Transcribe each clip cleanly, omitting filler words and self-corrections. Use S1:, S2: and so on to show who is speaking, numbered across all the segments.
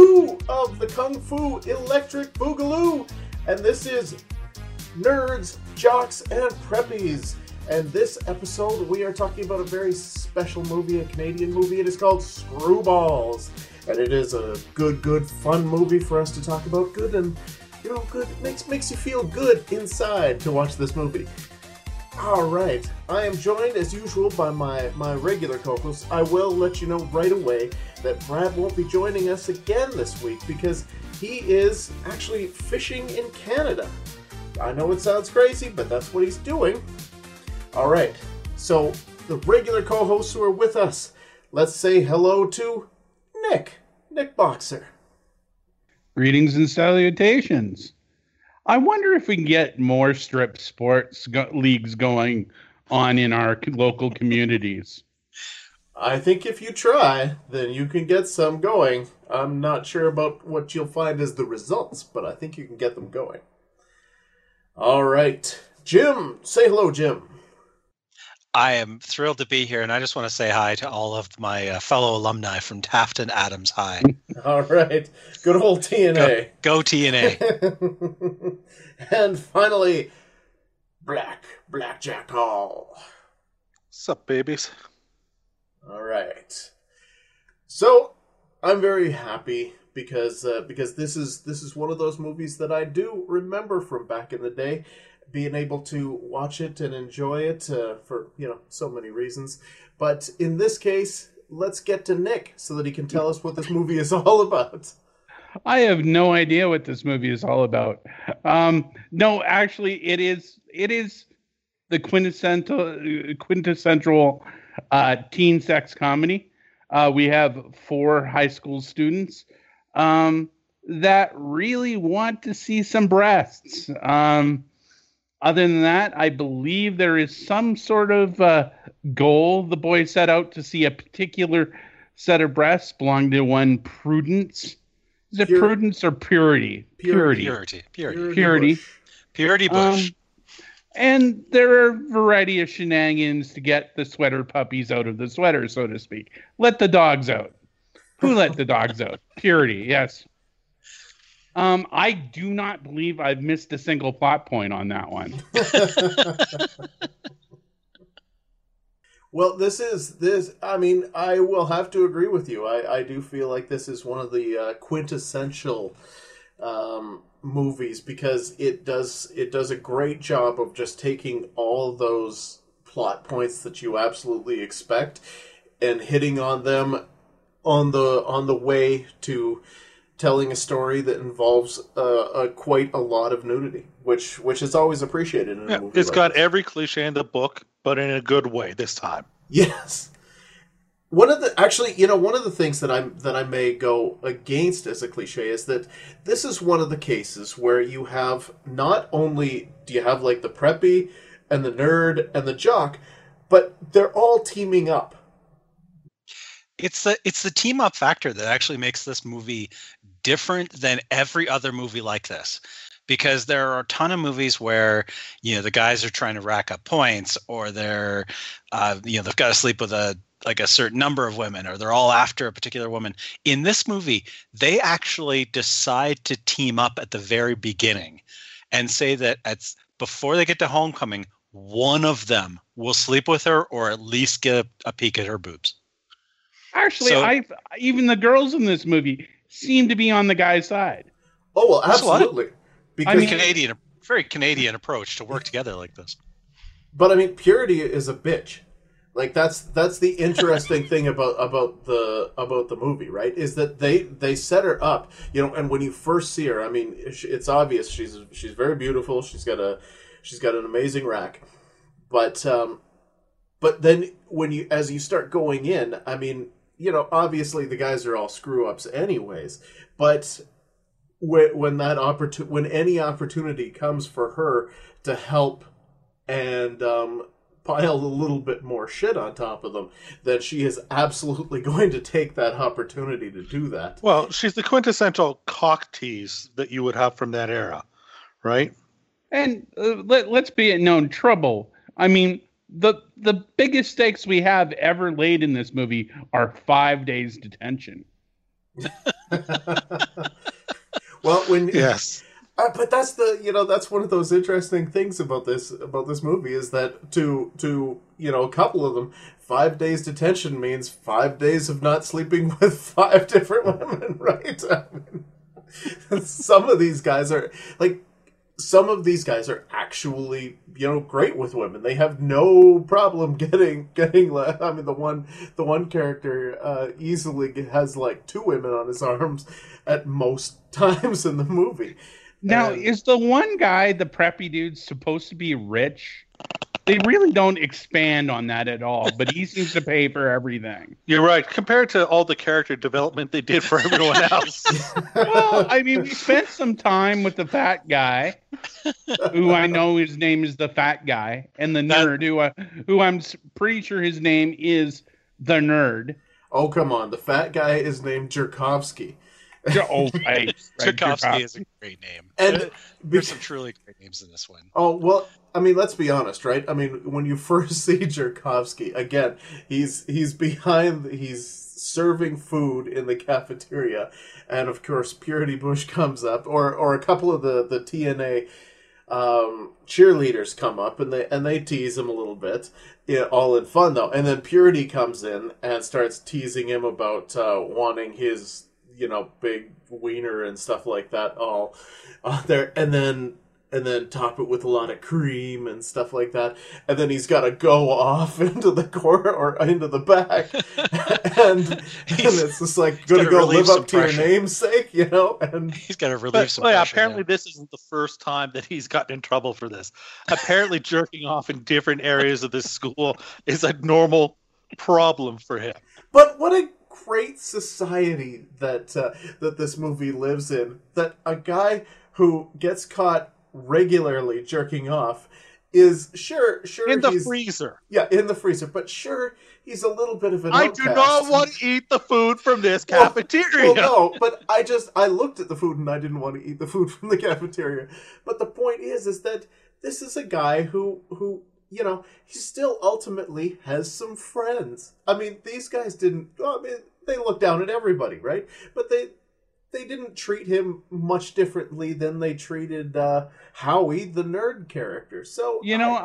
S1: 2 of the Kung Fu Electric Boogaloo. And this is Nerds, Jocks, and Preppies. And this episode, we are talking about a very special movie, a Canadian movie. It is called Screwballs. And it is a good, fun movie for us to talk about. Good and, good. Makes you feel good inside to watch this movie. Alright, I am joined as usual by my regular co-hosts. I will let you know right away that Brad won't be joining us again this week because he is actually fishing in Canada. I know it sounds crazy, but that's what he's doing. Alright, so the regular co-hosts who are with us, let's say hello to Nick Boxer.
S2: Greetings and salutations. I wonder if we can get more strip sports leagues going on in our local communities.
S1: I think if you try, then you can get some going. I'm not sure about what you'll find as the results, but I think you can get them going. All right. Jim, say hello, Jim.
S3: I am thrilled to be here, and I just want to say hi to all of my fellow alumni from Taft and Adams High.
S1: All right. Good old TNA.
S3: Go TNA.
S1: And finally, Blackjack Hall.
S4: What's up, babies?
S1: All right. So, I'm very happy because this is one of those movies that I do remember from back in the day. Being able to watch it and enjoy it for, so many reasons. But in this case, let's get to Nick so that he can tell us what this movie is all about.
S2: I have no idea what this movie is all about. No, actually, it is the quintessential teen sex comedy. We have 4 high school students that really want to see some breasts. Other than that, I believe there is some sort of goal the boys set out to see a particular set of breasts belong to one Prudence. Is it Prudence or Purity?
S3: Purity Bush.
S2: And there are a variety of shenanigans to get the sweater puppies out of the sweater, so to speak. Let the dogs out. Who let the dogs out? Purity, yes. I do not believe I've missed a single plot point on that one.
S1: Well, I will have to agree with you. I do feel like this is one of the quintessential movies because it does a great job of just taking all those plot points that you absolutely expect and hitting on them on the way to telling a story that involves quite a lot of nudity, which is always appreciated in a movie.
S4: It's got every cliche in the book, but in a good way this time.
S1: Yes. One of the things that I may go against as a cliche is that this is one of the cases where you have not only do you have like the preppy and the nerd and the jock, but they're all teaming up.
S3: It's the team up factor that actually makes this movie different than every other movie like this. Because there are a ton of movies where, the guys are trying to rack up points, or they're, they've got to sleep with a certain number of women, or they're all after a particular woman. In this movie, they actually decide to team up at the very beginning and say that before they get to homecoming, one of them will sleep with her or at least get a peek at her boobs.
S2: Actually, even the girls in this movie seem to be on the guy's side.
S1: Oh, well, absolutely.
S3: Because very Canadian approach to work together like this.
S1: But Purity is a bitch. Like that's the interesting thing about the movie, right? Is that they set her up, and when you first see her, it's obvious she's very beautiful. She's got an amazing rack, but then as you start going in, obviously the guys are all screw ups anyways, but when any opportunity comes for her to help and pile a little bit more shit on top of them, then she is absolutely going to take that opportunity to do that.
S4: Well, she's the quintessential cock tease that you would have from that era, right?
S2: And let's be in known trouble. The biggest stakes we have ever laid in this movie are 5 days detention.
S1: Well, when
S4: Yes.
S1: but that's that's one of those interesting things about this movie is that to a couple of them, 5 days detention means 5 days of not sleeping with 5 different women, right? I mean, some of these guys are actually great with women. They have no problem getting. I mean, the one character easily has like 2 women on his arms at most times in the movie.
S2: Now, is the one guy, the preppy dude, supposed to be rich? They really don't expand on that at all, but he seems to pay for everything.
S4: You're right. Compared to all the character development they did for everyone else.
S2: Well, I mean, we spent some time with the fat guy, who I know his name is the fat guy, and the nerd, who I'm pretty sure his name is the nerd.
S1: Oh, come on. The fat guy is named Jerkovsky.
S2: Oh, right.
S3: Tchaikovsky is a great name.
S1: And
S3: there's some truly great names in this one.
S1: Oh, well, I mean, let's be honest, right? I mean, when you first see Jerkovsky, again, he's serving food in the cafeteria, and of course, Purity Bush comes up, or a couple of the TNA cheerleaders come up, and they tease him a little bit, all in fun though. And then Purity comes in and starts teasing him about wanting his big wiener and stuff like that all there, and then top it with a lot of cream and stuff like that, and then he's got to go off into the corner or into the back, and it's just like going to go live up to your namesake, and
S3: he's got to relieve some
S4: pressure.
S3: Apparently,
S4: this isn't the first time that he's gotten in trouble for this. Apparently, jerking off in different areas of this school is a normal problem for him.
S1: But what a great society that this movie lives in, that a guy who gets caught regularly jerking off is sure
S4: in the freezer.
S1: Yeah, in the freezer. But sure, he's a little bit of an outcast.
S4: I do not want to eat the food from this cafeteria.
S1: Well, no, but I looked at the food and I didn't want to eat the food from the cafeteria. But the point is that this is a guy who he still ultimately has some friends. I mean, these guys didn't. I mean, they look down at everybody, right? But they didn't treat him much differently than they treated Howie, the nerd character. So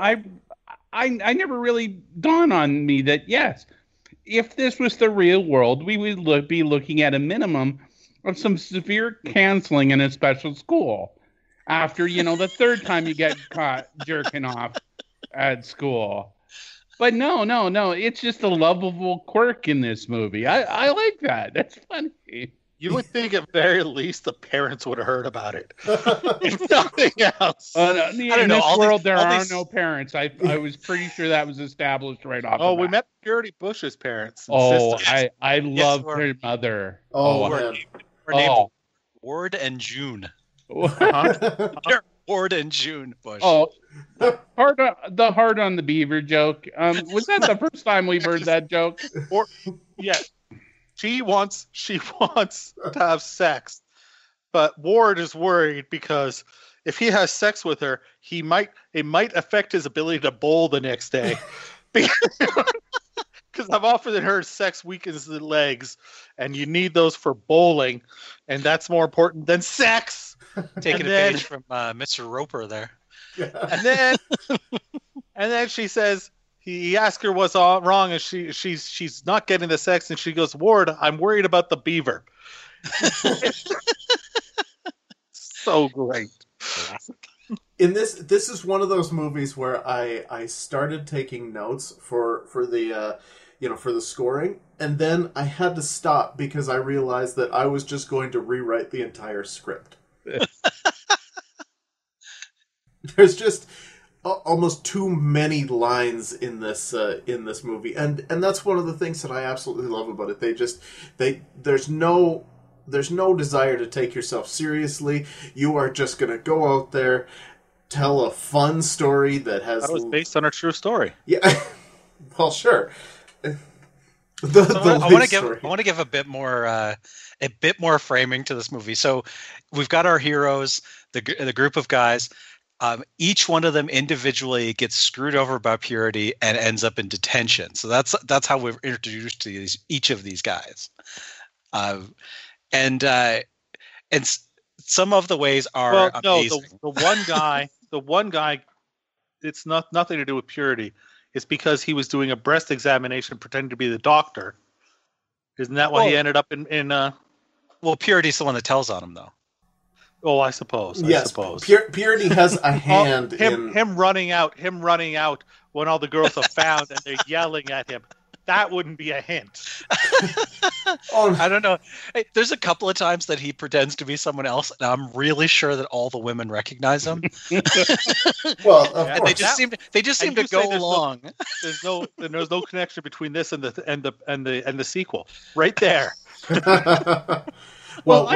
S2: I never really dawned on me that yes, if this was the real world, we would be looking at a minimum of some severe canceling in a special school after the third time you get caught jerking off at school. But no, it's just a lovable quirk in this movie. I like that. That's funny.
S4: You would think at very least the parents would have heard about it. If nothing else.
S2: In this world, there are no parents. I was pretty sure that was established right off.
S4: Oh, we met Purity Bush's parents.
S2: And sisters. I love her mother.
S3: We're named Ward and June. Ward and June Bush.
S2: Oh, the heart on the beaver joke. Was that the first time we've heard that joke?
S4: Yeah. She wants to have sex, but Ward is worried because if he has sex with her, it might affect his ability to bowl the next day. Because I've often heard sex weakens the legs, and you need those for bowling, and that's more important than sex.
S3: Taking a page from Mr. Roper there.
S1: Yeah.
S4: And then she says. He asked her what's wrong, and she's not getting the sex, and she goes, "Ward, I'm worried about the beaver." So great.
S1: In this is one of those movies where I started taking notes for the for the scoring, and then I had to stop because I realized that I was just going to rewrite the entire script. There's just almost too many lines in this movie, and that's one of the things that I absolutely love about it. There's no desire to take yourself seriously. You are just gonna go out there, tell a fun story that was
S4: based on a true story.
S1: Yeah, well, sure.
S3: I want to give a bit more framing to this movie. So we've got our heroes, the group of guys. Each one of them individually gets screwed over by Purity and ends up in detention. So that's how we're introduced to each of these guys. And some of the ways are
S4: Well, no,
S3: amazing.
S4: the one guy, it's nothing to do with purity. It's because he was doing a breast examination, pretending to be the doctor. Isn't that why he ended up in?
S3: Well, Purity's the one that tells on him, though.
S4: Oh, I suppose.
S1: Yes, Purity has a hand in
S4: him running out when all the girls are found and they're yelling at him. That wouldn't be a hint.
S3: I don't know. Hey, there's a couple of times that he pretends to be someone else, and I'm really sure that all the women recognize him.
S1: Well,
S3: and they just seem to go along.
S4: There's no connection between this and the sequel. Right there.
S2: Well,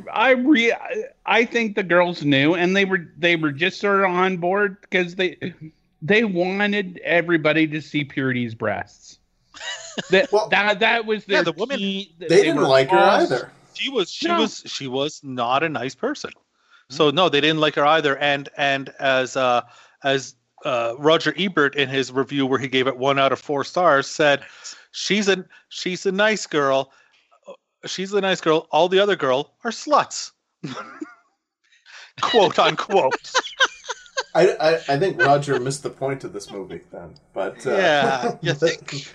S2: I think the girls knew, and they were just sort of on board because they wanted everybody to see Purity's breasts. That was their
S4: the women.
S2: key.
S1: They didn't like her either.
S4: She was not a nice person. So no, they didn't like her either. And as Roger Ebert in his review, where he gave it 1 out of 4 stars, said, she's a nice girl. She's a nice girl. All the other girls are sluts. Quote unquote.
S1: I think Roger missed the point of this movie then. But
S4: yeah, you think.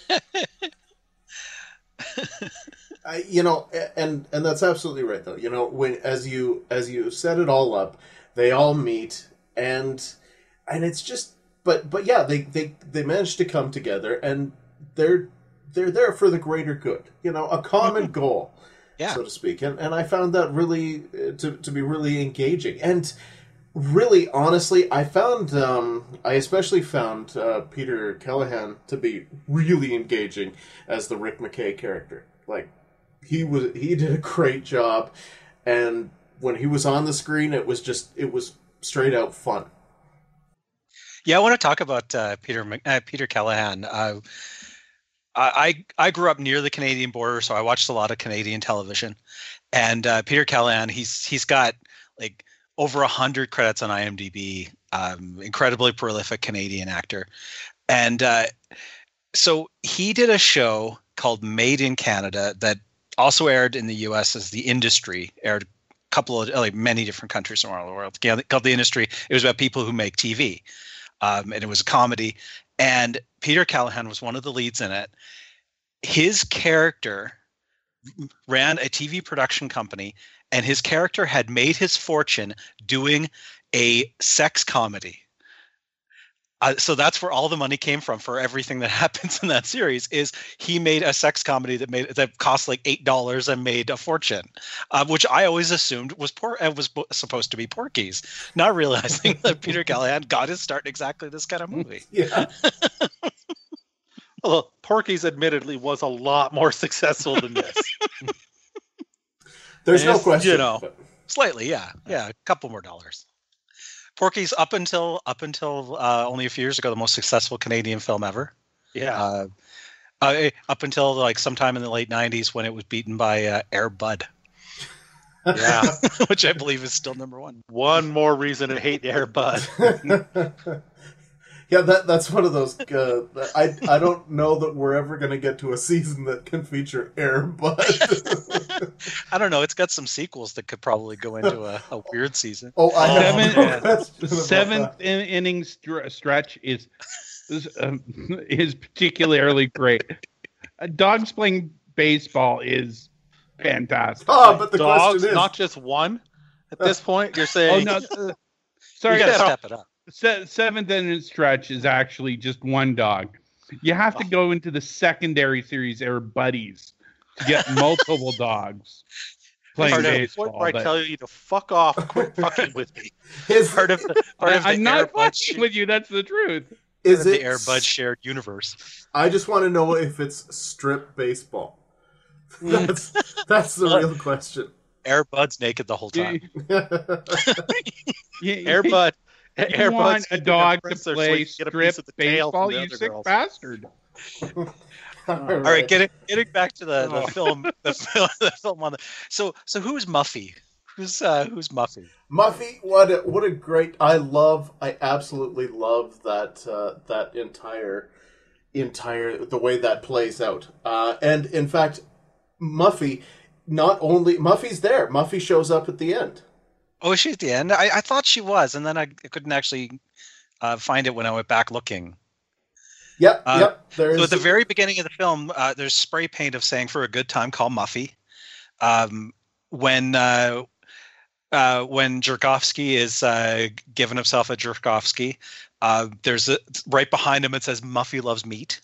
S1: And that's absolutely right though. When as you set it all up, they all meet and it's just but yeah, they managed to come together and they're there for the greater good. A common goal, so to speak. And I found that really to be really engaging. And really, honestly, I especially found Peter Callahan to be really engaging as the Rick McKay character. Like, he did a great job, and when he was on the screen, it was straight out fun.
S3: Yeah, I want to talk about Peter Callahan. I grew up near the Canadian border, so I watched a lot of Canadian television, and Peter Callahan, he's got like over 100 credits on IMDb, incredibly prolific Canadian actor. And so he did a show called Made in Canada that also aired in the US as The Industry, aired a couple of many different countries around the world, called The Industry. It was about people who make TV, and it was a comedy. And Peter Callahan was one of the leads in it. His character ran a TV production company, and his character had made his fortune doing a sex comedy. So that's where all the money came from for everything that happens in that series. Is he made a sex comedy that cost like $8 and made a fortune, which I always assumed was supposed to be Porky's, not realizing that Peter Callahan got his start in exactly this kind of movie.
S1: Yeah.
S4: Well, Porky's admittedly was a lot more successful than this.
S1: There's no question.
S3: Slightly, yeah, a couple more dollars. Porky's up until only a few years ago the most successful Canadian film ever.
S4: Yeah.
S3: Up until like sometime in the late '90s when it was beaten by Air Bud. Yeah, which I believe is still number 1.
S4: One more reason to hate Air Bud.
S1: Yeah, that's one of those. I don't know that we're ever going to get to a season that can feature Air Bud.
S3: I don't know. It's got some sequels that could probably go into a weird season.
S1: Oh,
S2: seventh inning stretch is particularly great. Dogs playing baseball is fantastic.
S1: Oh, but the
S4: Dogs,
S1: question is
S4: not just one. At this point, you're saying,
S2: "Oh no, sorry,
S3: you got to step it up."
S2: Seventh inning stretch is actually just one dog. You have to go into the secondary series, Air Buddies, to get multiple dogs playing baseball.
S4: Where I tell you to fuck off, quit fucking with me.
S2: I'm not fucking with you. That's the truth.
S1: Is it
S3: the Air Bud shared universe?
S1: I just want to know if it's strip baseball. That's the real question.
S3: Air Bud's naked the whole time.
S4: Air Bud.
S2: You want a dog to play strip baseball, you sick bastard.
S3: All right, getting back to the film, the film on the. So who's Muffy? Who's Muffy?
S1: Muffy, what a great! I absolutely love that entire the way that plays out. And in fact, Muffy not only Muffy's there, Muffy shows up at the end.
S3: Oh, is she at the end? I thought she was, and then I couldn't actually find it when I went back looking.
S1: Yep.
S3: So at the very beginning of the film, there's spray paint of saying "For a Good Time, Call Muffy." When Jerkovsky is giving himself a Jerkovsky, there's right behind him it says "Muffy loves meat."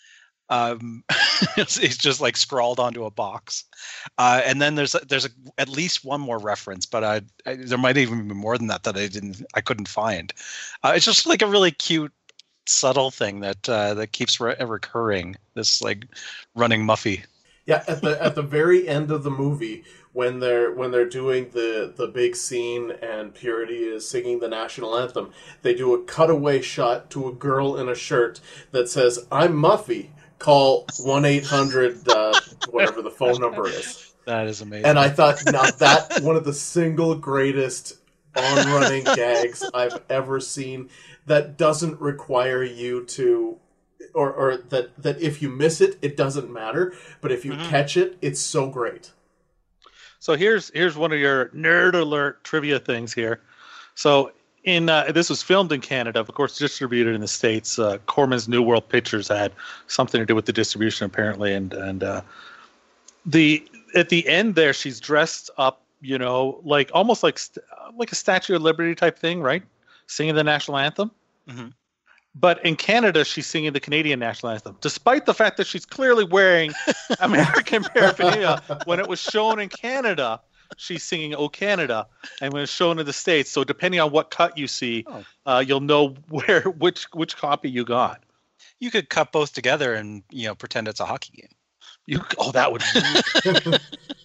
S3: It's just like scrawled onto a box, and then there's at least one more reference, but there might even be more than that I couldn't find. It's just like a really cute, subtle thing that keeps recurring. This like running Muffy.
S1: Yeah, at the very end of the movie, when they're doing the big scene and Purity is singing the national anthem, they do a cutaway shot to a girl in a shirt that says, "I'm Muffy. Call 1-800 whatever the phone number is."
S3: That is amazing.
S1: And I thought, now that one of the single greatest on-running gags I've ever seen that doesn't require you to, or that if you miss it, it doesn't matter, but if you catch it, it's so great.
S4: So here's one of your nerd alert trivia things here. So this was filmed in Canada, of course, distributed in the States. Corman's New World Pictures had something to do with the distribution, apparently, and at the end there, she's dressed up, like almost like a Statue of Liberty type thing, right? Singing the national anthem.
S3: Mm-hmm.
S4: But in Canada, she's singing the Canadian national anthem, despite the fact that she's clearly wearing American paraphernalia. When it was shown in Canada, she's singing "O Canada," and when it's shown in the States, so depending on what cut you see, you'll know which copy you got.
S3: You could cut both together and pretend it's a hockey game.
S4: That would.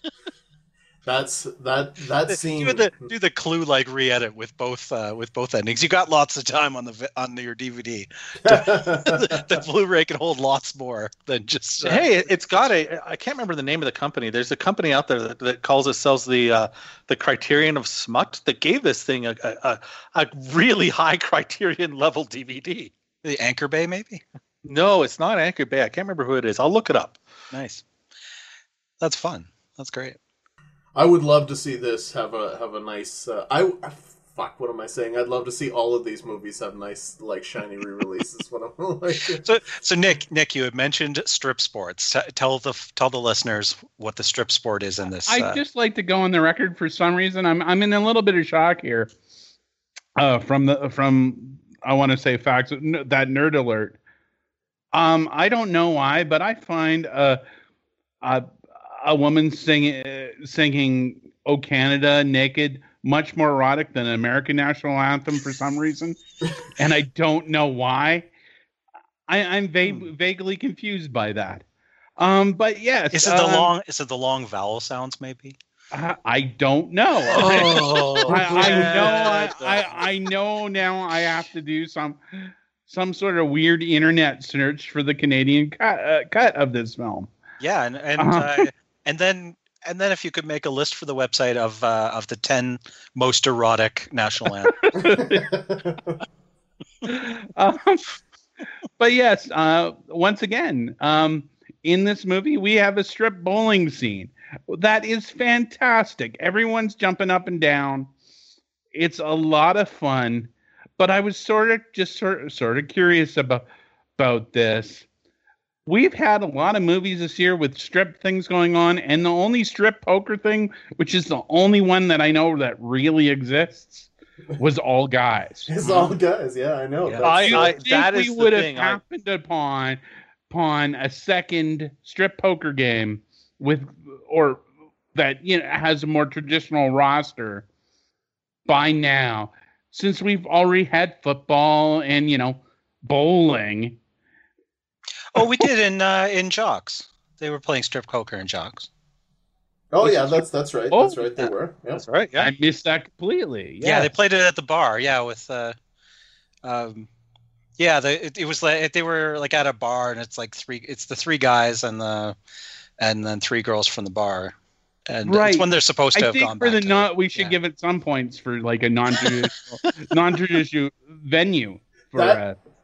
S1: That scene.
S3: Do the Clue like re-edit with both endings. You got lots of time on your DVD. The Blu-ray can hold lots more than just.
S4: Hey, it's got I can't remember the name of the company. There's a company out there that sells the Criterion of Smut that gave this thing a really high Criterion level DVD.
S3: The Anchor Bay, maybe?
S4: No, it's not Anchor Bay. I can't remember who it is. I'll look it up.
S3: Nice. That's fun. That's great.
S1: I would love to see this have a nice. What am I saying? I'd love to see all of these movies have nice, like, shiny re-releases. What I'm like.
S3: So Nick, you had mentioned strip sports. Tell the listeners what the strip sport is in this.
S2: I'd just like to go on the record. For some reason, I'm in a little bit of shock here. From I want to say facts, that nerd alert. I don't know why, but I find a woman singing "O Canada" naked much more erotic than an American national anthem for some reason, and I don't know why. I'm vaguely confused by that. But yes,
S3: is it the long vowel sounds maybe?
S2: I don't know.
S4: Oh,
S2: I know now. I have to do some sort of weird internet search for the Canadian cut of this film.
S3: Yeah, and then if you could make a list for the website of the 10 most erotic national anthems.
S2: But yes, once again, in this movie we have a strip bowling scene that is fantastic. Everyone's jumping up and down. It's a lot of fun. But I was sort of curious about this. We've had a lot of movies this year with strip things going on, and the only strip poker thing, which is the only one that I know that really exists, was All Guys.
S1: It's All Guys, yeah, I know.
S2: Yeah. That is we would have happened upon a second strip poker game that has a more traditional roster by now, since we've already had football and bowling.
S3: Oh, we did in Jocks. They were playing strip poker in Jocks.
S1: Oh yeah, that's right.
S2: Oh,
S1: that's right. They were. Yeah.
S4: That's right. Yeah,
S2: I missed that completely.
S3: Yeah, they played it at the bar. Yeah, with it was like they were like at a bar, and it's like the three guys and then three girls from the bar. And
S2: right.
S3: It's when they're supposed to have gone back.
S2: I think we should give it some points for like a non-traditional venue for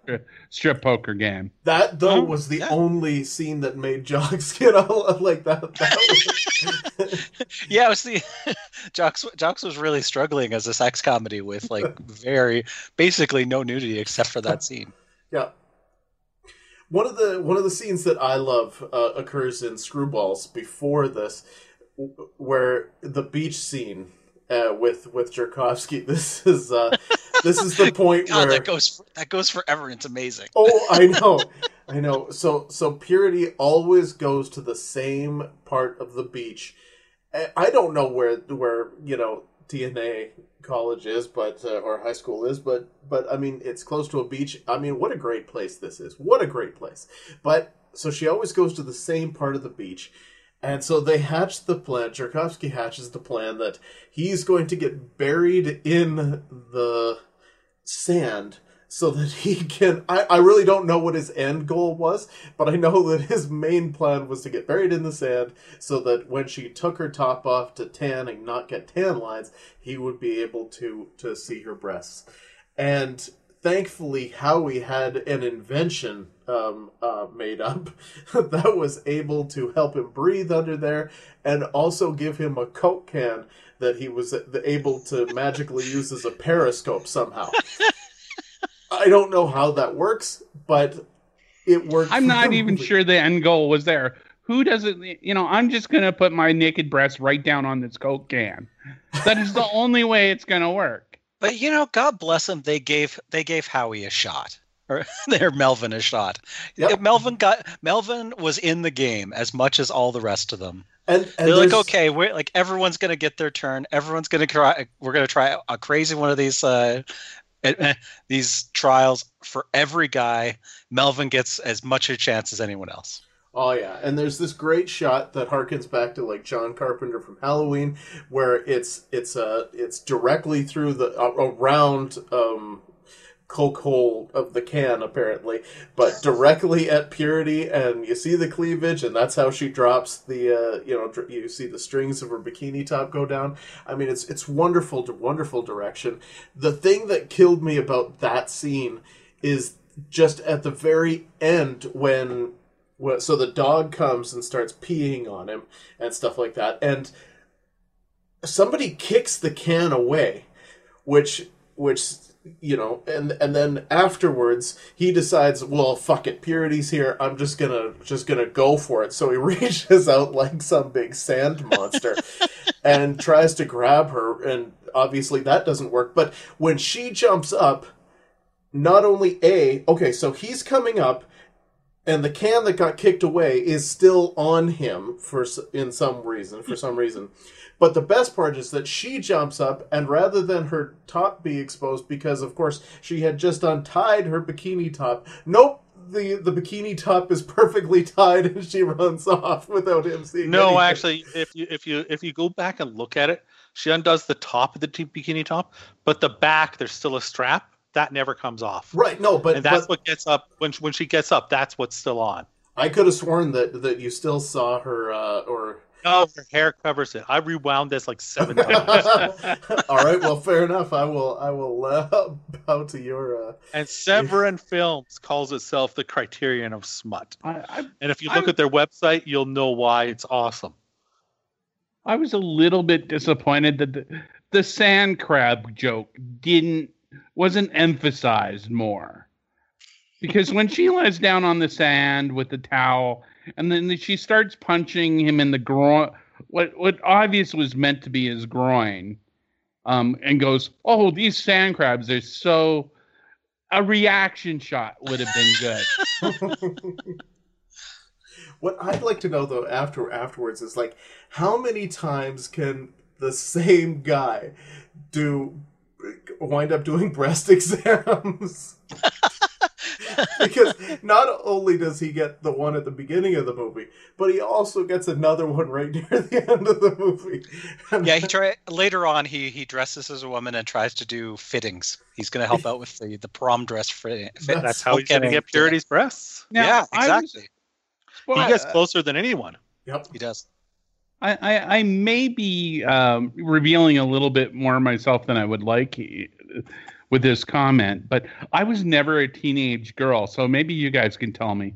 S2: strip poker game.
S1: That though was the
S3: yeah.
S1: only scene that made Jocks get all like that.
S3: Yeah, it was the Jocks was really struggling as a sex comedy with like basically no nudity except for that scene.
S1: Yeah. One of the scenes that I love occurs in Screwballs before this, where the beach scene with Jerkovsky. This is the point
S3: God,
S1: where
S3: that goes forever. And it's amazing.
S1: Oh, I know. So Purity always goes to the same part of the beach. I don't know where TNA college is, but or high school is, but I mean it's close to a beach. I mean, what a great place this is! What a great place! But so she always goes to the same part of the beach, and so they hatch the plan. Jerkovsky hatches the plan that he's going to get buried in the sand so that he can... I really don't know what his end goal was, but I know that his main plan was to get buried in the sand so that when she took her top off to tan and not get tan lines, he would be able to see her breasts. And thankfully, Howie had an invention made up that was able to help him breathe under there and also give him a Coke can that he was able to magically use as a periscope somehow. I don't know how that works, but it worked.
S2: I'm not even sure the end goal was there. Who doesn't, I'm just going to put my naked breast right down on this Coke can. That is the only way it's going to work.
S3: But, God bless them. They gave Howie a shot. Or Melvin a shot.
S1: Yep.
S3: Melvin was in the game as much as all the rest of them.
S1: And
S3: they're like, okay, we're like everyone's going to get their turn. Everyone's going to try. We're going to try a crazy one of these trials for every guy. Melvin gets as much a chance as anyone else.
S1: Oh yeah, and there's this great shot that harkens back to like John Carpenter from Halloween, where it's directly through the around Coke hole of the can apparently, but directly at Purity, and you see the cleavage, and that's how she drops the you see the strings of her bikini top go down. I mean, it's wonderful direction. The thing that killed me about that scene is just at the very end when so the dog comes and starts peeing on him and stuff like that, and somebody kicks the can away, which and then afterwards he decides, well, fuck it, Purity's here, I'm just gonna go for it. So he reaches out like some big sand monster and tries to grab her, and obviously that doesn't work. But when she jumps up, not only so he's coming up, and the can that got kicked away is still on him for some reason. But the best part is that she jumps up, and rather than her top be exposed, because of course she had just untied her bikini top, nope, the bikini top is perfectly tied, and she runs off without him seeing.
S4: No,
S1: anything.
S4: actually, if you go back and look at it, she undoes the top of the bikini top, but the back there's still a strap. That never comes off.
S1: Right, no, but...
S4: And that's what gets up, when she gets up, that's what's still on.
S1: I could have sworn that you still saw her, or...
S4: No, her hair covers it. I rewound this like 7 times.
S1: All right, well, fair enough. I will bow to your...
S4: And Severin Films calls itself the Criterion of Smut. And if you look at their website, you'll know why it's awesome.
S2: I was a little bit disappointed that the sand crab joke wasn't emphasized more, because when she lies down on the sand with the towel and then she starts punching him in the groin, what obviously was meant to be his groin, and goes, "Oh, these sand crabs are so..." A reaction shot would have been good.
S1: What I'd like to know though afterwards is like, how many times can the same guy wind up doing breast exams? Because not only does he get the one at the beginning of the movie, but he also gets another one right near the end of the movie.
S3: Yeah, later on he dresses as a woman and tries to do fittings. He's going to help out with the prom dress fit.
S4: That's how he's going to get Purity's breasts.
S2: Now,
S3: yeah, exactly.
S4: He gets closer than anyone.
S1: Yep,
S3: he does.
S2: I may be revealing a little bit more of myself than I would like with this comment, but I was never a teenage girl, so maybe you guys can tell me.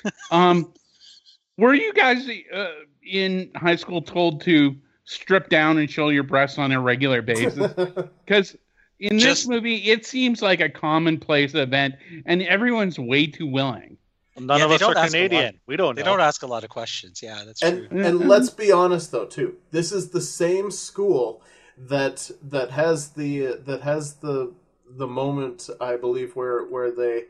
S2: Were you guys in high school told to strip down and show your breasts on a regular basis? Because in this movie, it seems like a commonplace event, and everyone's way too willing.
S4: None of us are Canadian. We don't know.
S3: They don't ask a lot of questions. Yeah, that's true.
S1: And let's be honest, though, too. This is the same school that has the moment, I believe, where the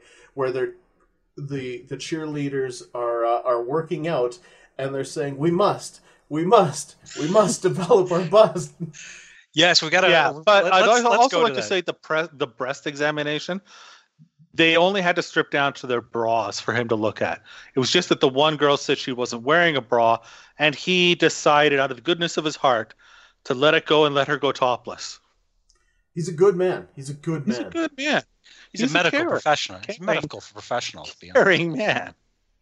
S1: cheerleaders are working out, and they're saying, we must develop our bust.
S3: Yes, we got to.
S4: Yeah, but I'd also like to say the breast examination, they only had to strip down to their bras for him to look at. It was just that the one girl said she wasn't wearing a bra, and he decided out of the goodness of his heart to let it go and let her go topless.
S1: He's a good man. He's a good man.
S3: He's a medical professional. He's a medical professional.
S4: Caring man.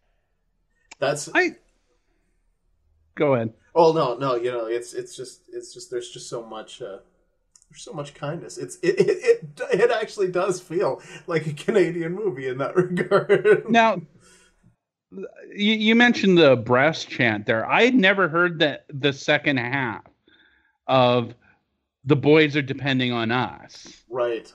S2: Go ahead.
S1: Oh no! You know, it's just there's just so much kindness. It actually does feel like a Canadian movie in that regard.
S2: Now, you mentioned the breast chant there. I had never heard the second half of "The Boys Are Depending on Us."
S1: Right.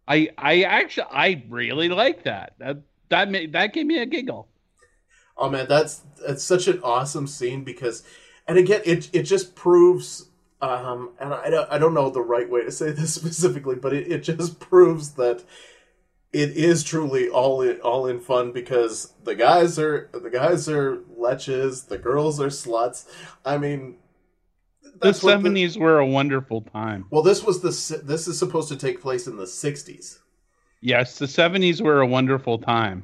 S2: I really like that. That gave me a giggle.
S1: Oh man, that's such an awesome scene because, and again, it just proves, and I don't know the right way to say this specifically, but it just proves that it is truly all in fun because the guys are leches, the girls are sluts. I mean,
S2: the 70s were a wonderful time.
S1: Well, this is supposed to take place in the 60s.
S2: Yes, the 70s were a wonderful time.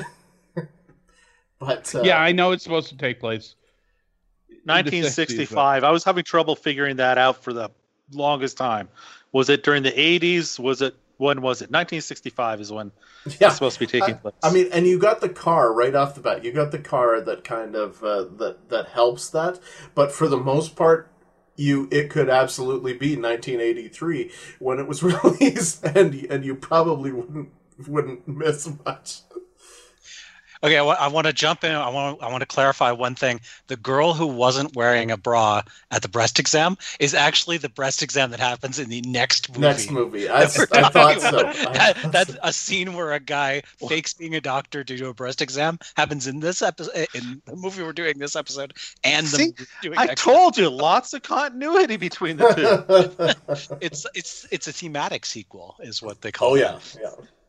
S1: But
S2: yeah, I know it's supposed to take place
S4: 1965. 60s, I was having trouble figuring that out for the longest time. Was it during the 80s? When was it? 1965 is when it's supposed to be taking place.
S1: I mean, and you got the car right off the bat. You got the car that kind of that helps that. But for the most part, it could absolutely be 1983 when it was released, and you probably wouldn't miss much.
S3: Okay, I want to jump in. I want to clarify one thing. The girl who wasn't wearing a bra at the breast exam is actually the breast exam that happens in the next movie.
S1: I thought so.
S3: That's a scene where a guy fakes being a doctor to do a breast exam. Happens in this episode, in the movie we're doing this episode, and the movie we're doing
S4: I told you, lots of continuity between the
S3: two. It's a thematic sequel, is what they call it.
S1: Oh yeah.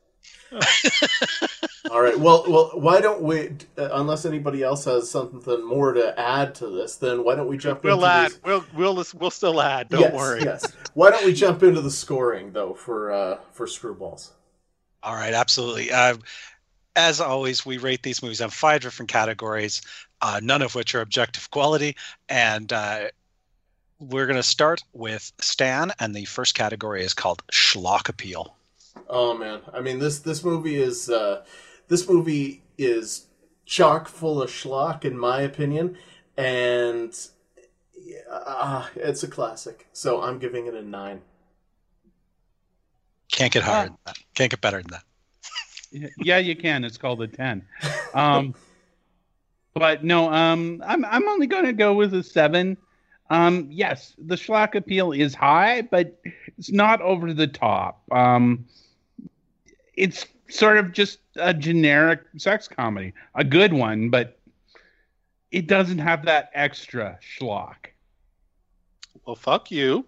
S1: All right. Well, why don't we? Unless anybody else has something more to add to this, then why don't we jump?
S4: We'll add. We'll still add. Don't worry.
S1: Yes. Why don't we jump into the scoring though for Screwballs?
S3: All right. Absolutely. As always, we rate these movies on 5 different categories, none of which are objective quality, and we're going to start with Stan, and the first category is called Schlock Appeal.
S1: Oh man, I mean this movie is chock full of schlock in my opinion, and it's a classic. So I'm giving it a 9.
S3: Can't get higher than that. Can't get better than that.
S2: Yeah, you can. It's called a 10. But no, I'm only going to go with a 7. Yes, the schlock appeal is high, but it's not over the top. It's sort of just a generic sex comedy, a good one, but it doesn't have that extra schlock.
S4: Well, fuck you.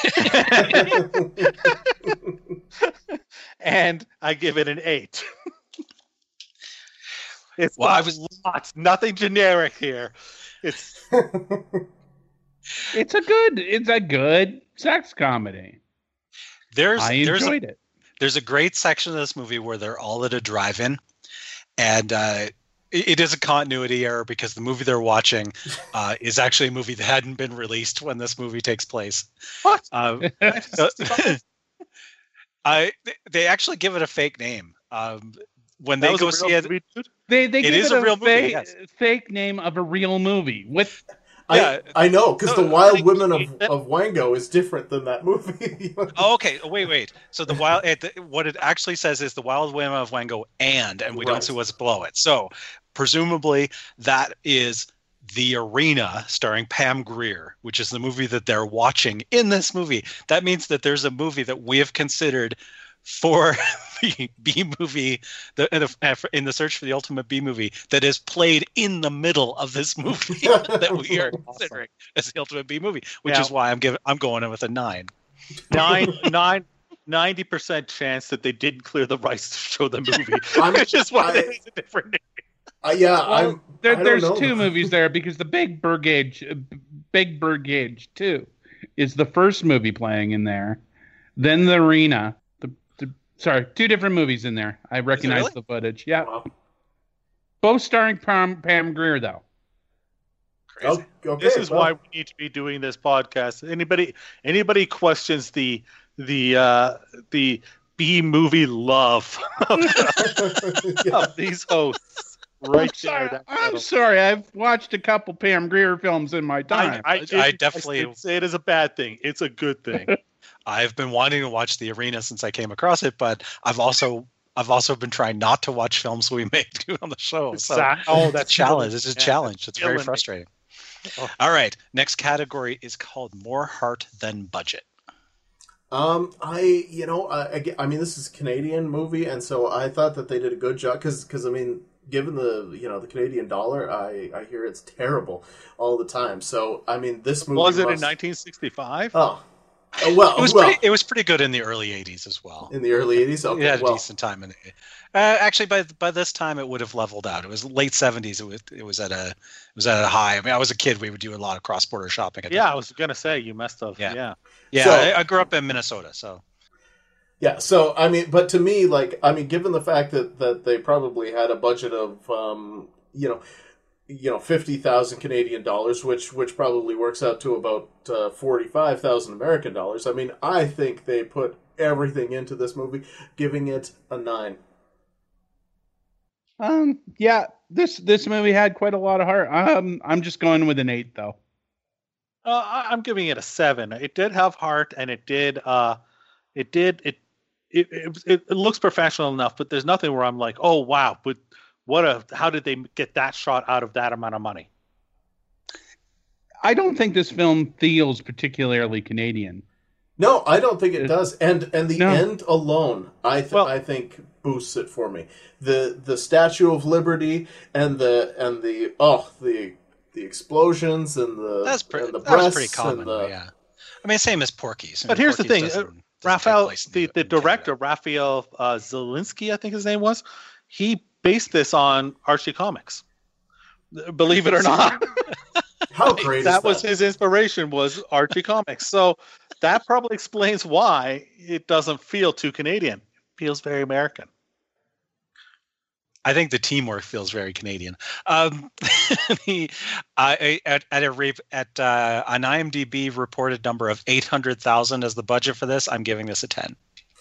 S4: And I give it an 8. It's nothing generic here. It's
S2: a good sex comedy. I enjoyed it.
S3: There's a great section of this movie where they're all at a drive-in, and it is a continuity error because the movie they're watching is actually a movie that hadn't been released when this movie takes place.
S4: What?
S3: They actually give it a fake name. When they go see it,
S2: they give it a
S3: real
S2: fake name of a real movie.
S1: I know, because
S3: No,
S1: the Wild
S3: like,
S1: Women of Wango is different than that movie.
S3: Oh, okay. Wait. So what it actually says is the Wild Women of Wango and we don't see what's below it. So presumably that is The Arena, starring Pam Grier, which is the movie that they're watching in this movie. That means that there's a movie that we have considered for the B movie, in the search for the ultimate B movie, that is played in the middle of this movie that we are considering as the ultimate B movie, which is why I'm going in with a 9.
S4: 90% chance that they didn't clear the rights to show the movie. Which is why it's a different name.
S2: There's 2 movies there, because the Big Birdcage 2 is the first movie playing in there. Then The Arena. Sorry, 2 different movies in there. I recognize the footage. Yeah. Wow. Both starring Pam Grier, though.
S4: Crazy. Okay, this is why we need to be doing this podcast. Anybody questions the B movie love of these hosts?
S2: I'm sorry. I've watched a couple Pam Grier films in my time.
S3: I definitely
S4: didn't say it as a bad thing. It's a good thing.
S3: I've been wanting to watch The Arena since I came across it, but I've also been trying not to watch films we made on the show. So that's a challenge. It's a challenge. It's very frustrating. All right. Next category is called More Heart Than Budget.
S1: I mean, this is a Canadian movie, and so I thought that they did a good job because I mean, given the Canadian dollar, I hear it's terrible all the time. So I mean, this movie
S4: was it in 1965?
S1: Oh. Well,
S3: it was pretty good in the early 80s as well.
S1: In the early 80s, okay.
S3: It had a decent time in it. Actually, by this time, it would have leveled out. It was late 70s. It was at a high. I mean, I was a kid. We would do a lot of cross border shopping.
S4: I was gonna say you must have. Yeah.
S3: So, I grew up in Minnesota, so.
S1: Yeah, so I mean, but to me, given the fact that they probably had a budget of $50,000 Canadian dollars, which probably works out to about 45,000 American dollars. I mean, I think they put everything into this movie, giving it a 9.
S2: Yeah, this movie had quite a lot of heart. I'm just going with an 8 though.
S4: I'm giving it a 7. It did have heart, and it looks professional enough, but there's nothing where I'm like, oh wow, but how did they get that shot out of that amount of money?
S2: I don't think this film feels particularly Canadian.
S1: No, I don't think it does. And the end alone, I think boosts it for me. The Statue of Liberty and the explosions and the breasts.
S3: That was pretty common. Yeah, I mean, same as Porky's.
S4: But here's the thing: Raphael, the director, Raphael Zielinski, I think his name was, he based this on Archie Comics. Believe it or not.
S1: How great
S4: that was his inspiration, was Archie Comics. So that probably explains why it doesn't feel too Canadian. It feels very American.
S3: I think the teamwork feels very Canadian. At an IMDb reported number of 800,000 as the budget for this, I'm giving this a 10.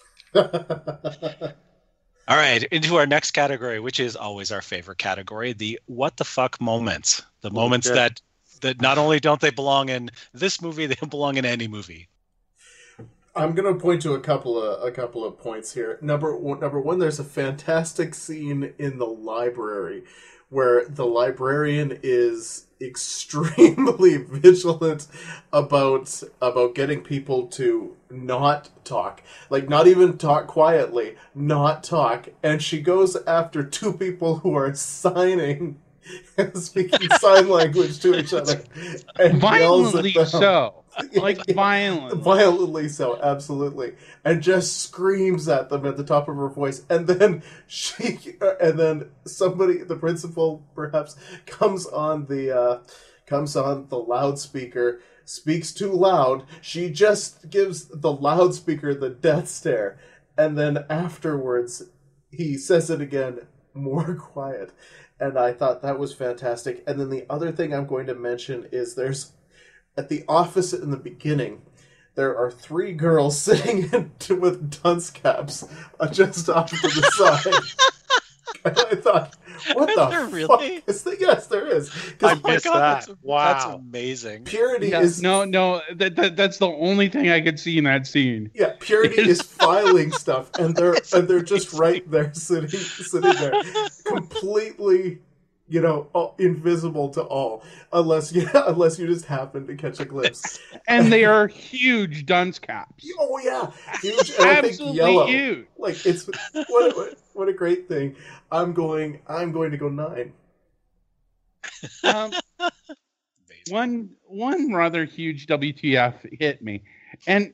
S3: All right, into our next category, which is always our favorite category, the what the fuck moments. The moments that not only don't they belong in this movie, they belong in any movie.
S1: I'm going to point to a couple of points here. Number one, there's a fantastic scene in the library where the librarian is extremely vigilant about getting people to not talk. Like, not even talk quietly, not talk. And she goes after 2 people who are signing and speaking sign language to each other. And
S2: violently so. Like,
S1: violently so, absolutely, and just screams at them at the top of her voice, and then somebody, the principal perhaps, comes on the loudspeaker, speaks too loud. She just gives the loudspeaker the death stare, and then afterwards he says it again, more quiet, and I thought that was fantastic. And then the other thing I'm going to mention is there's, at the office in the beginning, there are 3 girls sitting with dunce caps just off to the side. And I thought, What
S3: Is
S1: the
S3: there
S1: fuck
S3: really?
S1: is that? Yes, there is.
S4: I
S1: Because
S4: missed that.
S3: That's
S4: Wow.
S3: amazing.
S1: Purity
S2: Yeah,
S1: is
S2: no, that's the only thing I could see in that scene.
S1: yeah, Purity is filing stuff, and
S3: It's
S1: they're just
S3: amazing.
S1: right there, sitting there, completely, invisible to all, unless you just happen to catch a glimpse.
S2: And they are huge dunce caps.
S1: Oh yeah, huge, and I think
S2: Absolutely
S1: yellow.
S2: huge.
S1: Like it's what a great thing. I'm going to go 9.
S2: Um,
S3: Amazing.
S2: one rather huge WTF hit me, and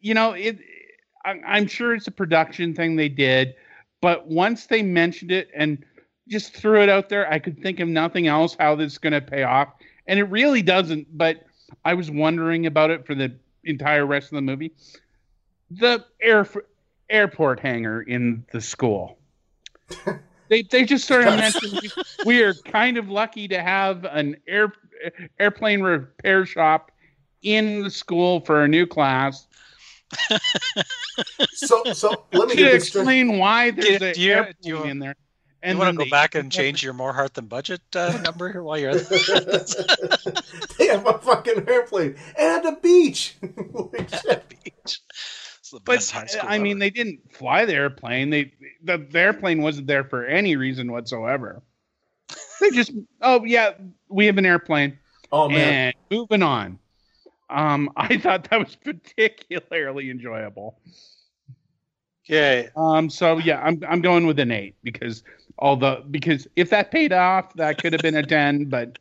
S2: I'm sure it's a production thing they did, but once they mentioned it and just threw it out there, I could think of nothing else how this is going to pay off, and it really doesn't. But I was wondering about it for the entire rest of the movie. The airport hangar in the school. They just sort of mentioned we are kind of lucky to have an airplane repair shop in the school for a new class.
S1: So let me
S2: To
S1: get this straight.
S2: explain why there's
S3: Do
S2: an
S3: you-
S2: airplane
S3: do you-
S2: in there.
S3: You
S2: And
S3: want
S2: then
S3: to go back and change your more heart than budget number here while you're there?
S1: They have a fucking airplane and a beach. Like, shit.
S3: Beach. It's the
S2: But
S3: best high school
S2: I mean,
S3: ever.
S2: they didn't fly the airplane. The airplane wasn't there for any reason whatsoever. They just, oh yeah, we have an airplane,
S1: Oh man,
S2: and moving on. I thought that was particularly enjoyable.
S4: Okay.
S2: So yeah, I'm going with an 8 because if that paid off, that could have been a 10. But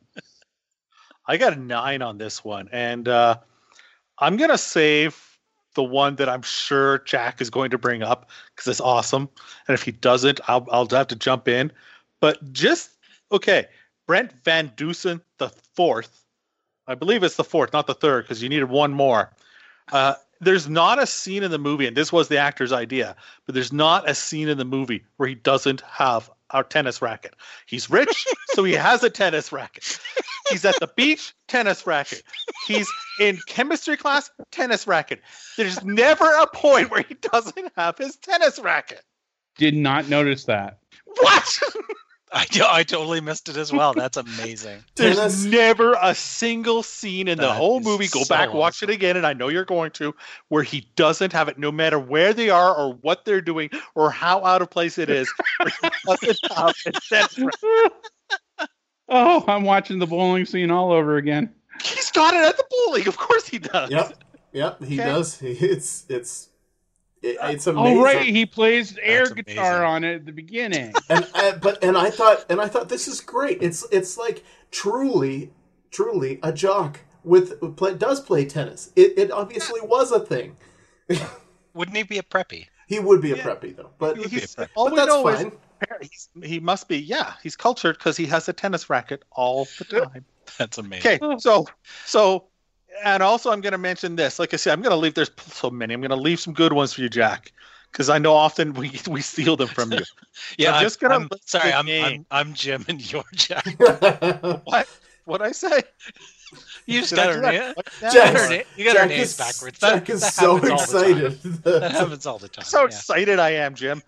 S4: I got a 9 on this one, and I'm gonna save the one that I'm sure Jack is going to bring up because it's awesome. And if he doesn't, I'll have to jump in. But just okay, Brent Van Dusen the fourth. I believe it's the fourth, not the third, because you needed one more. There's not a scene in the movie, and this was the actor's idea, but there's not a scene in the movie where he doesn't have our tennis racket. He's rich, so he has a tennis racket. He's at the beach, tennis racket. He's in chemistry class, tennis racket. There's never a point where he doesn't have his tennis racket.
S2: did not notice that.
S4: What?
S3: I totally missed it as well. That's amazing.
S4: There's
S1: Tennis-
S4: never a single scene in the
S3: That
S4: whole
S3: is
S4: movie. Go
S3: so
S4: back, watch
S3: awesome.
S4: it again, and I know you're going to, where he doesn't have it, no matter where they are or what they're doing or how out of place it is. Where he doesn't have his tennis racket.
S2: Oh, I'm watching the bowling scene all over again.
S4: He's got it at the bowling. Of course he does.
S1: Yep, he
S4: Okay.
S1: does. It's amazing.
S2: Oh right, he plays air
S3: That's
S2: guitar
S3: amazing.
S2: on it at the beginning.
S1: And I thought this is great. It's like truly a jock does play tennis. It obviously was a thing.
S3: Wouldn't he be a preppy?
S1: He would be a
S4: Yeah.
S1: preppy though, but
S4: All
S1: but
S4: we
S1: that's
S4: know
S1: fine.
S4: is he must be, he's cultured because he has a tennis racket all the time.
S3: That's amazing.
S4: Okay, so, and also I'm going to mention this. Like I said, I'm going to leave. There's so many. I'm going to leave some good ones for you, Jack, because I know often we steal them from you.
S3: Yeah,
S4: I'm just gonna
S3: I'm
S4: list
S3: sorry.
S4: the
S3: I'm
S4: name.
S3: Jim and you're Jack.
S4: What? What'd I say?
S3: You just
S4: Did I
S3: got
S4: do
S3: our
S4: that?
S3: name.
S4: What?
S3: You got
S1: Jack-
S3: our
S1: Jack
S3: names
S1: is-
S3: backwards.
S1: Jack is so
S3: happens all the time.
S1: excited.
S3: That happens all the time.
S4: So
S3: yeah.
S4: excited I am, Jim.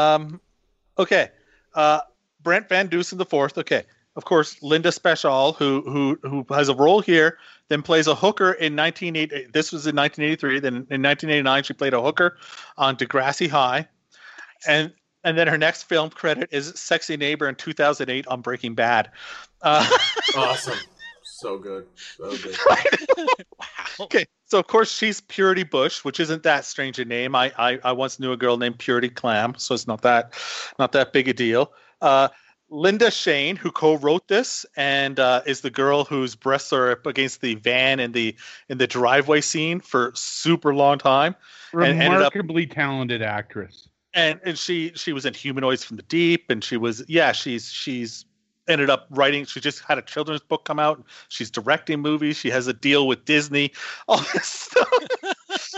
S4: Okay. Brent Van Dusen the fourth. Okay. Of course, Linda Special, who has a role here, then plays a hooker in 1980. This was in 1983. Then in 1989, she played a hooker on Degrassi High, and then her next film credit is Sexy Neighbor in 2008 on Breaking Bad.
S1: Awesome. So good. So good.
S3: Wow.
S4: Okay, so of course she's Purity Bush, which isn't that strange a name. I once knew a girl named Purity Clam, so it's not that big a deal. Linda Shane, who co-wrote this and is the girl whose breasts are up against the van in the driveway scene for super long time, and ended up,
S2: Remarkably talented actress.
S4: and she was in Humanoids from the Deep, and she's ended up writing. She just had a children's book come out. She's directing movies. She has a deal with Disney. All this stuff.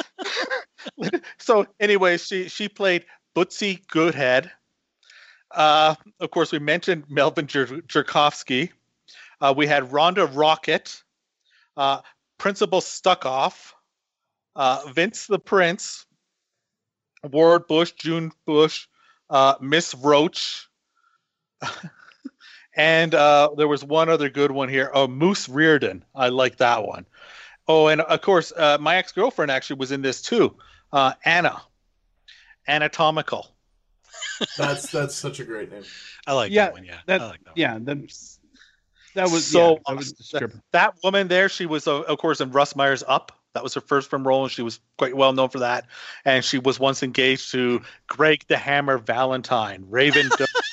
S4: So anyway, she played Bootsy Goodhead. Of course, we mentioned Melvin Jerkovsky. We had Rhonda Rocket, Principal Stuckoff, Vince the Prince, Ward Bush, June Bush, Miss Roach. And there was one other good one here. Oh, Moose Reardon. I like that one. Oh, and of course, my ex-girlfriend actually was in this too. Anna. Anatomical.
S1: That's such a great name.
S3: I like
S2: Yeah,
S3: that one. Yeah,
S2: that-
S3: I like that one.
S2: Yeah, that was
S4: So
S2: that was the stripper.
S4: that woman there, she was of course in Russ Meyer's Up. That was her first film role, and she was quite well known for that. And she was once engaged to Greg the Hammer Valentine, Raven.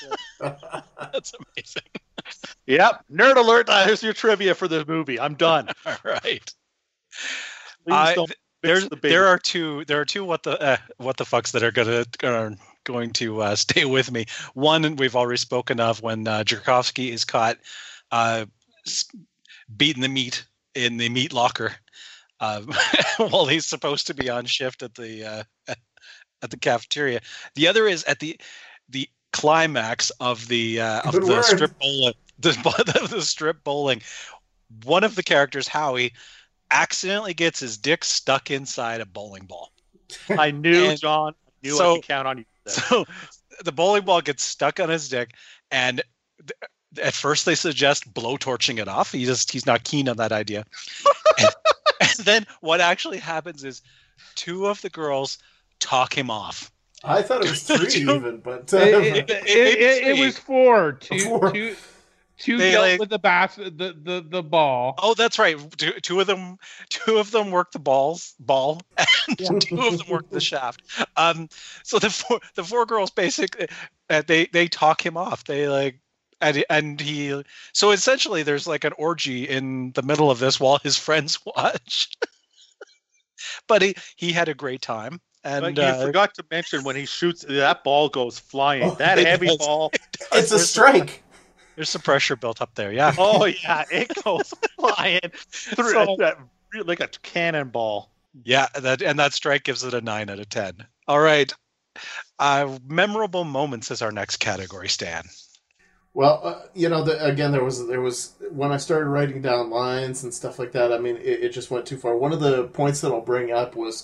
S3: That's amazing.
S4: Yep, nerd alert. Here's your trivia for the movie. I'm done.
S3: All right.
S4: Please don't fix the baby.
S3: There are two what the fucks that are going to stay with me. One we've already spoken of when Jerkovsky is caught beating the meat in the meat locker while he's supposed to be on shift at the cafeteria. The other is at the climax of the strip bowling. The strip bowling. One of the characters, Howie, accidentally gets his dick stuck inside a bowling ball.
S4: I knew, John. I knew I could count on you.
S3: So the bowling ball gets stuck on his dick, and at first they suggest blowtorching it off. He's not keen on that idea. and then what actually happens is two of the girls talk him off.
S1: I thought it was three even, but
S2: It was four.
S1: Four.
S2: Two
S3: They,
S2: dealt
S3: like-
S2: with the ball.
S3: Oh, that's right. Two of them work the ball, and two of them work the shaft. So the four girls basically they talk him off. They like. And he, so essentially there's like an orgy in the middle of this while his friends watch. But he had a great time. And
S4: But you forgot to mention when he shoots, that ball goes flying.
S1: Oh,
S4: that
S3: it
S4: heavy
S3: does.
S4: ball.
S1: it's a strike.
S3: There's some pressure built up there. Yeah.
S4: Oh yeah, it goes flying through
S3: So-
S4: like a cannonball.
S3: Yeah. That strike gives it a 9 out of 10. All right. Memorable moments is our next category, Stan.
S1: Well, again, there was when I started writing down lines and stuff like that. I mean, it just went too far. One of the points that I'll bring up was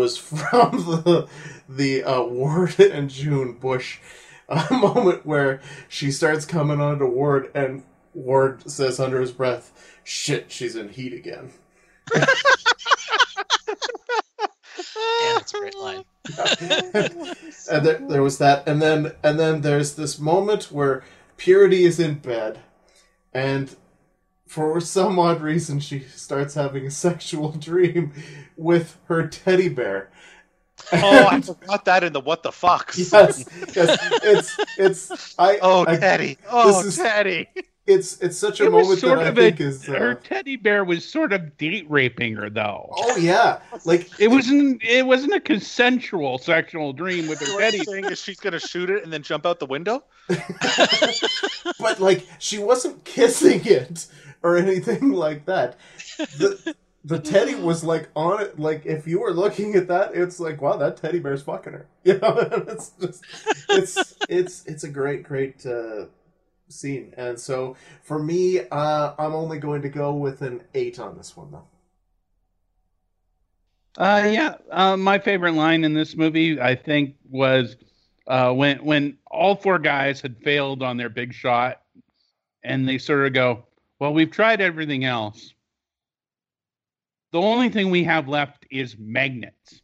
S1: from the Ward and June Bush moment where she starts coming onto Ward, and Ward says under his breath, "Shit, she's in heat again."
S3: Yeah, that's a great line.
S1: And there was that, and then there's this moment where Purity is in bed, and for some odd reason she starts having a sexual dream with her teddy bear.
S4: Oh, I forgot that in the what the fucks.
S1: Yes, it's
S4: Teddy. Teddy.
S1: It's such a
S2: It was
S1: moment
S2: sort
S1: that I
S2: of
S1: think is
S2: her teddy bear was sort of date raping her, though.
S1: oh yeah, like
S2: It wasn't a consensual sexual dream with her
S4: What
S2: teddy.
S4: you're saying is she's gonna shoot it and then jump out the window?
S1: but like she wasn't kissing it or anything like that. The teddy was like on it. Like if you were looking at that, it's like, wow, that teddy bear's fucking her. You know, it's just it's a great scene. And so for me, I'm only going to go with an 8 on this one though.
S2: My favorite line in this movie, I think, was when all four guys had failed on their big shot, and they sort of go, "Well, we've tried everything else. The only thing we have left is magnets."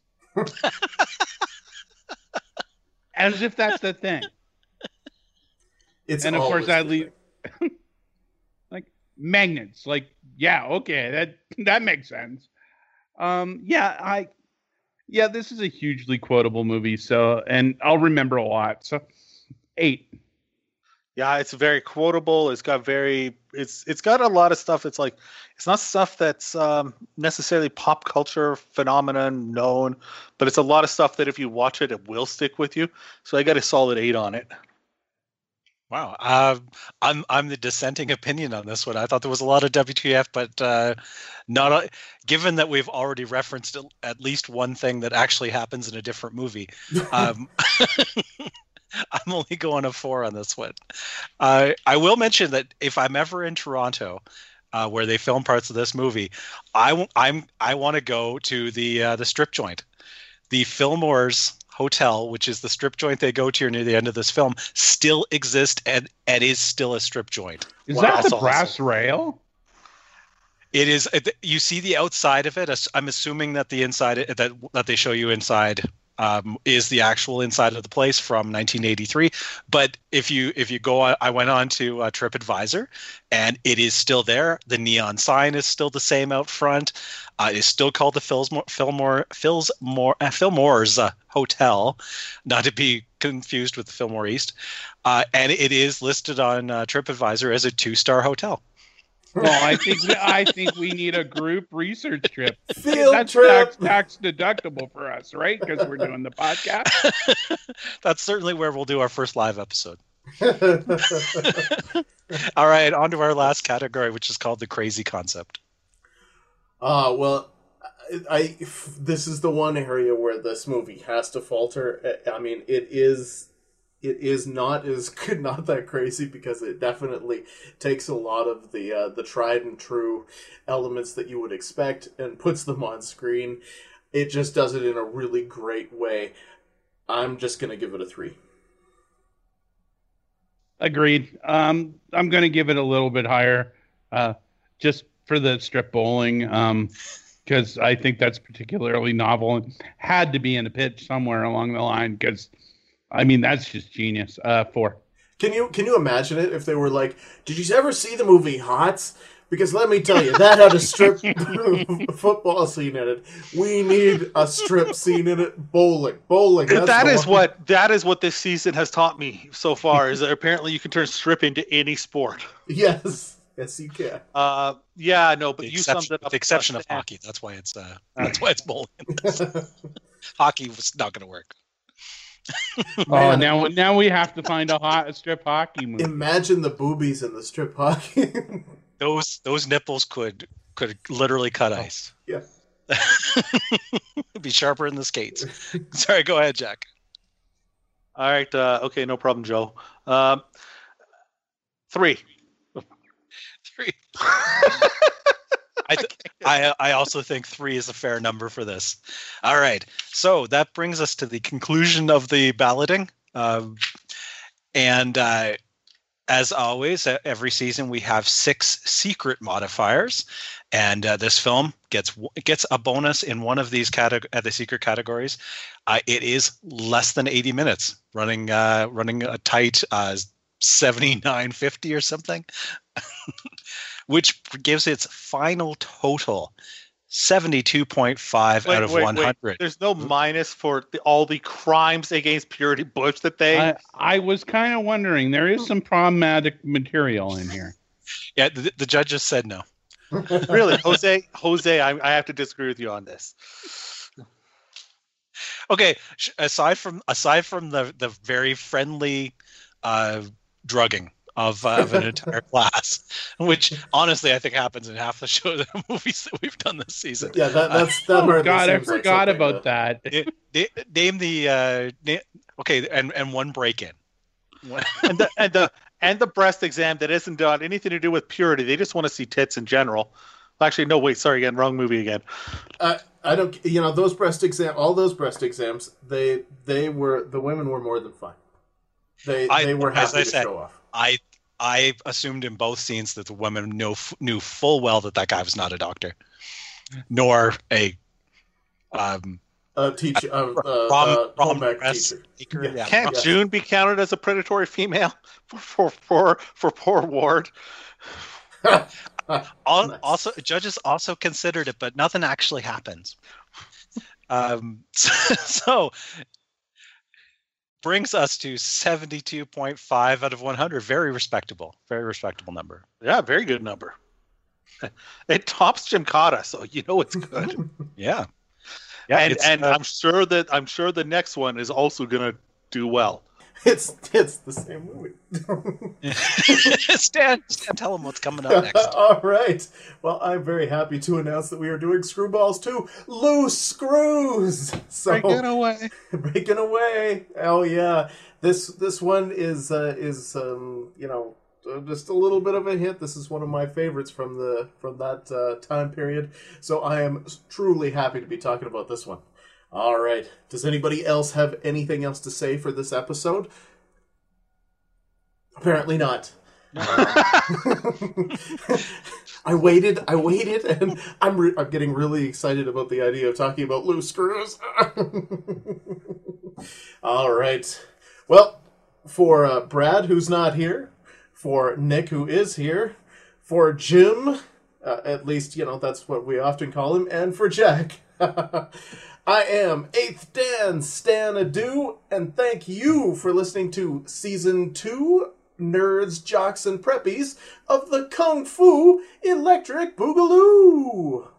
S2: As if that's the thing.
S1: It's
S2: And of
S1: always
S2: course, that
S1: the
S2: leaves
S1: thing.
S2: like magnets. Like, yeah, okay, that makes sense. This is a hugely quotable movie. So, and I'll remember a lot. So, 8.
S4: Yeah, it's very quotable. It's got a lot of stuff. It's like it's not stuff that's necessarily pop culture phenomenon known, but it's a lot of stuff that if you watch it, it will stick with you. So I got a solid 8 on it.
S3: Wow. I'm the dissenting opinion on this one. I thought there was a lot of WTF, but given that we've already referenced at least one thing that actually happens in a different movie. I'm only going a 4 on this one. I will mention that if I'm ever in Toronto, where they film parts of this movie, I want to go to the strip joint, the Fillmore's Hotel, which is the strip joint they go to near the end of this film, still exists and is still a strip joint.
S2: Is
S1: Wow.
S2: that
S3: That's
S2: the brass
S3: awesome.
S2: rail?
S3: It is. You see the outside of it. I'm assuming that the inside that they show you inside is the actual inside of the place from 1983. But if you go, I went on to TripAdvisor, and it is still there. The neon sign is still the same out front. It's still called the Fillmore's Hotel, not to be confused with the Fillmore East. And it is listed on TripAdvisor as a 2-star hotel.
S2: Well, I think we need a group research trip.
S1: Field
S2: That's
S1: trip.
S2: tax deductible for us, right? Because we're doing the podcast.
S3: That's certainly where we'll do our first live episode. All right, on to our last category, which is called the crazy concept.
S1: Well, this is the one area where this movie has to falter. I mean, it is not that crazy, because it definitely takes a lot of the tried and true elements that you would expect and puts them on screen. It just does it in a really great way. I'm just gonna give it a 3.
S2: Agreed. I'm going to give it a little bit higher, just for the strip bowling, because I think that's particularly novel and had to be in a pitch somewhere along the line. Because, I mean, that's just genius. 4.
S1: Can you imagine it if they were like, did you ever see the movie Hots? Because let me tell you, that had a strip football scene in it. We need a strip scene in it. Bowling.
S4: That is what this season has taught me so far. Is that apparently you can turn strip into any sport.
S1: Yes, you can.
S4: Yeah, no, but you summed it up.
S3: With the exception of hockey. That's why it's bowling. Hockey was not going to work.
S2: Oh, now we have to find a strip hockey movie.
S1: Imagine the boobies in the strip hockey.
S3: Those nipples could literally cut ice.
S1: Yeah.
S3: It'd be sharper than the skates. Sorry, go ahead, Jack.
S4: All right. Okay, no problem, Joe. 3.
S3: 3. I also think 3 is a fair number for this. All right. So that brings us to the conclusion of the balloting. As always, every season we have 6 secret modifiers, and this film gets a bonus in one of these the secret categories. It is less than 80 minutes, running a tight 79.50 or something, which gives its final total 72.5 out of 100.
S4: Wait. There's no minus for all the crimes against Purity Bush that they...
S2: I was kind of wondering. There is some problematic material in here.
S3: Yeah, the judges said no.
S4: Really, Jose, I have to disagree with you on this.
S3: Okay, aside from the very friendly drugging of an entire class, which honestly I think happens in half the movies that we've done this season.
S1: Yeah, that's that.
S2: Oh God, I forgot about that.
S3: Name the okay, and one break-in.
S4: and the breast exam that isn't done anything to do with purity. They just want to see tits in general. Actually, no, wait, sorry again, wrong movie again.
S1: I don't. All those breast exams, the women were more than fine. They were happy to show off.
S3: I assumed in both scenes that the women knew full well that guy was not a doctor, nor a
S1: teacher, home ec teacher.
S3: Yeah.
S4: Can't June be counted as a predatory female for poor Ward?
S3: Also, judges also considered it, but nothing actually happens. So brings us to 72.5 out of 100. Very respectable number.
S4: Yeah, very good number. It tops Gymkata, so you know it's good.
S3: Yeah.
S4: And I'm sure the next one is also going to do well.
S1: It's the same movie.
S3: Stan, tell them what's coming up next.
S1: All right. Well, I'm very happy to announce that we are doing Screwballs 2 Loose Screws. So, breaking away. Oh yeah. This one is just a little bit of a hit. This is one of my favorites from that time period. So I am truly happy to be talking about this one. All right. Does anybody else have anything else to say for this episode? Apparently not. I waited, and I'm getting really excited about the idea of talking about loose screws. All right. Well, for Brad, who's not here, for Nick, who is here, for Jim, at least, that's what we often call him, and for Jack, I am 8th Dan Stan Adu, and thank you for listening to Season 2, Nerds, Jocks, and Preppies of the Kung Fu Electric Boogaloo!